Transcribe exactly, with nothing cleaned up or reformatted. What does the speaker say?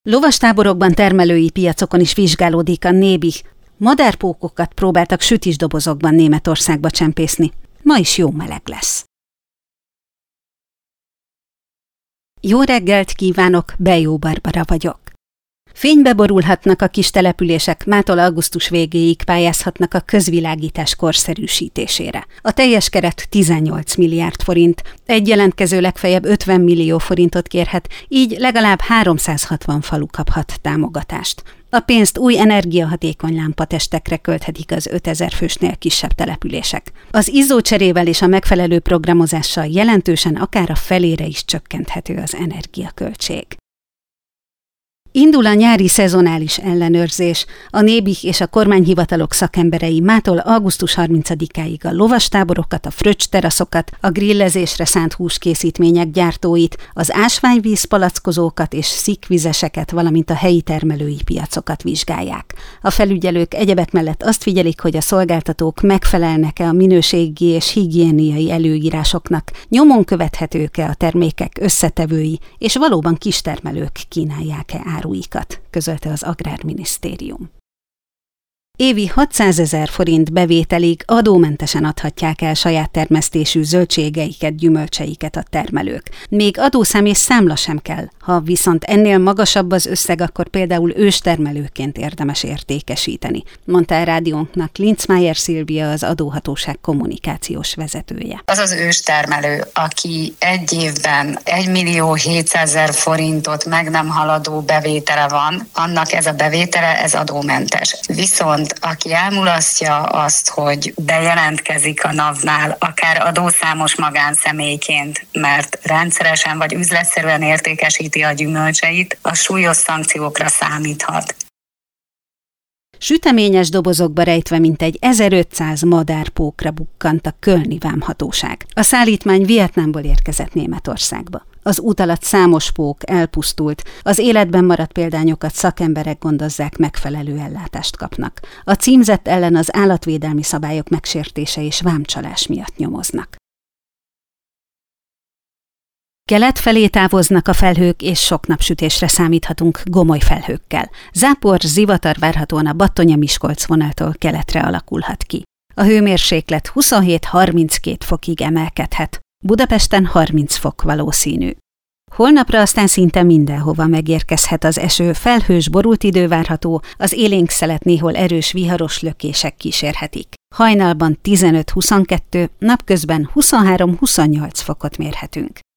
Lovastáborokban, termelői piacokon is vizsgálódik a Nébih. Madárpókokat próbáltak sütisdobozokban Németországba csempészni. Ma is jó meleg lesz. Jó reggelt kívánok, Bejó Barbara vagyok. Fénybe borulhatnak a kis települések, mától augusztus végéig pályázhatnak a közvilágítás korszerűsítésére. A teljes keret tizennyolc milliárd forint, egy jelentkező legfeljebb ötven millió forintot kérhet, így legalább háromszázhatvan falu kaphat támogatást. A pénzt új energiahatékony lámpatestekre költhetik az ötezer fősnél kisebb települések. Az izzócserével és a megfelelő programozással jelentősen akár a felére is csökkenthető az energiaköltség. Indul a nyári szezonális ellenőrzés. A Nébih és a kormányhivatalok szakemberei mától augusztus harmincadikáig a lovastáborokat, a fröccsteraszokat, a grillezésre szánt húskészítmények gyártóit, az ásványvíz palackozókat és szikvizeseket, valamint a helyi termelői piacokat vizsgálják. A felügyelők egyebek mellett azt figyelik, hogy a szolgáltatók megfelelnek-e a minőségi és higiéniai előírásoknak, nyomon követhetők-e a termékek összetevői, és valóban kistermelők kínálják-e áruikat, közölte az Agrárminisztérium. Évi hatszázezer forint bevételig adómentesen adhatják el saját termesztésű zöldségeiket, gyümölcseiket a termelők. Még adószám és számla sem kell. Ha viszont ennél magasabb az összeg, akkor például őstermelőként érdemes értékesíteni, mondta a rádiónknak Linzmeier Szilvia, az adóhatóság kommunikációs vezetője. Az az őstermelő, aki egy évben egymillió-hétszázezer forintot meg nem haladó bevétele van, annak ez a bevétele, ez adómentes. Viszont aki elmulasztja azt, hogy bejelentkezik a NAV-nál, akár adószámos magánszemélyként, mert rendszeresen vagy üzletszerűen értékesíti a gyümölcseit, a súlyos szankciókra számíthat. Süteményes dobozokba rejtve mintegy ezerötszáz madárpókra bukkant a kölni vámhatóság. A szállítmány Vietnámból érkezett Németországba. Az út alatt számos pók elpusztult, az életben maradt példányokat szakemberek gondozzák, megfelelő ellátást kapnak. A címzett ellen az állatvédelmi szabályok megsértése és vámcsalás miatt nyomoznak. Kelet felé távoznak a felhők, és sok napsütésre számíthatunk gomoly felhőkkel. Zápor, zivatar várhatóan a Battonya-Miskolc vonaltól keletre alakulhat ki. A hőmérséklet huszonhét-harminckét fokig emelkedhet. Budapesten harminc fok valószínű. Holnapra aztán szinte mindenhova megérkezhet az eső, felhős, borult idő várható, az élénk szelet néhol erős viharos lökések kísérhetik. Hajnalban tizenöt-huszonkettő, napközben huszonhárom-huszonnyolc fokot mérhetünk.